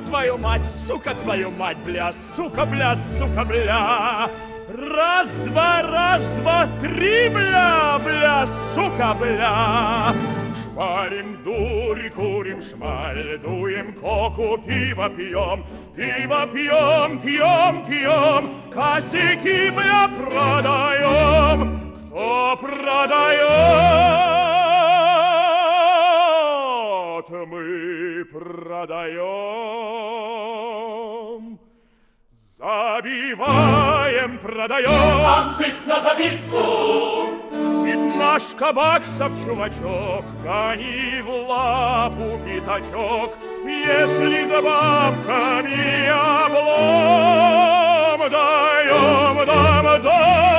твою мать, сука твою мать, бля, сука, бля, сука, бля. Раз, два, три, бля, бля, сука, бля. Шмалим, дури, курим, шмаль, дуем, коку, пиво пьем, пьем, косяки, бля, продаем. Кто продает, мы продаем. Забиваем, продаем. Танцик на забивку. Пятнашка баксов, чувачок, гони в лапу пятачок. Если за бабками облом даем, дам.